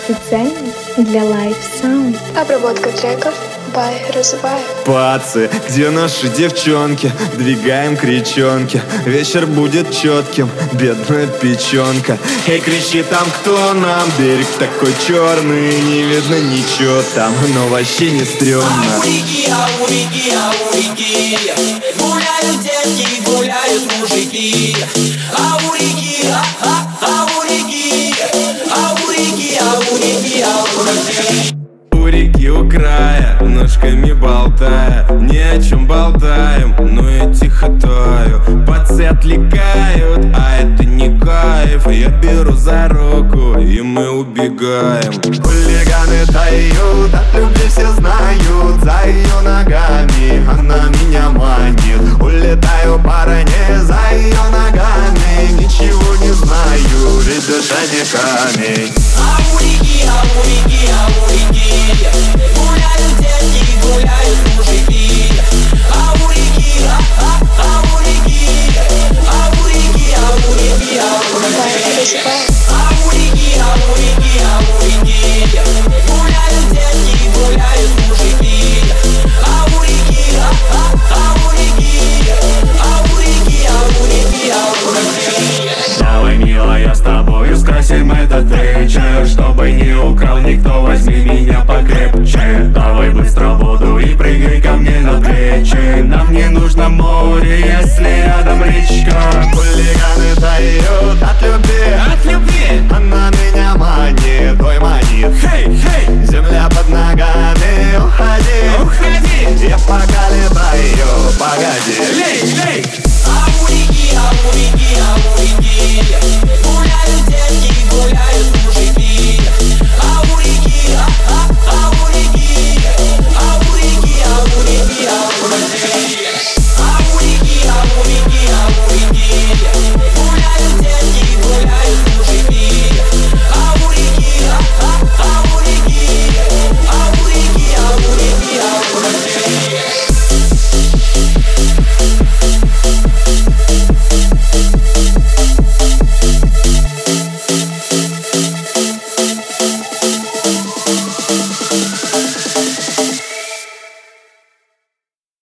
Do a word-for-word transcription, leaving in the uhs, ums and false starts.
Специально для Live Sound. Обработка треков by Разуваев. Пацы, где наши девчонки? Двигаем кричонки. Вечер будет четким, бедная печенка. Эй, кричи там, кто нам? Берег такой черный, не видно ничего там, но вообще не стрёмно. А у реки, а у реки, а у реки гуляют девки, гуляют мужики. А у реки, а, а, а у реки, а у реки, а у реки, а у реки. У реки у края, ножками болтая, ни о чем болтаем, но я тихо таю. Пацы отвлекают, а это не кайф. Я беру за руку, и мы убегаем. Хулиганы тают, от любви все знают. За ее ногами она меня манит. Улетаю по ране за ее ногами. Ничего не знаю, ведь душа не камень. А у реки, а у реки, а у реки гуляют девки, гуляют мужики. А у реки, а, а, а у реки, а у реки, а у реки, а у реки. А у реки, а у реки, а у реки гуляют девки, гуляют мужики. А у реки, а, а, а у реки, а у реки, а у реки, а у реки. Давай, милая, с тобою скрасим этот вечер. Чтобы не украл никто, возьми меня покрепче. Давай быстро в воду и прыгай ко мне на плечи. Нам не нужно море, если рядом речка. Хулиганы тают от любви, От любви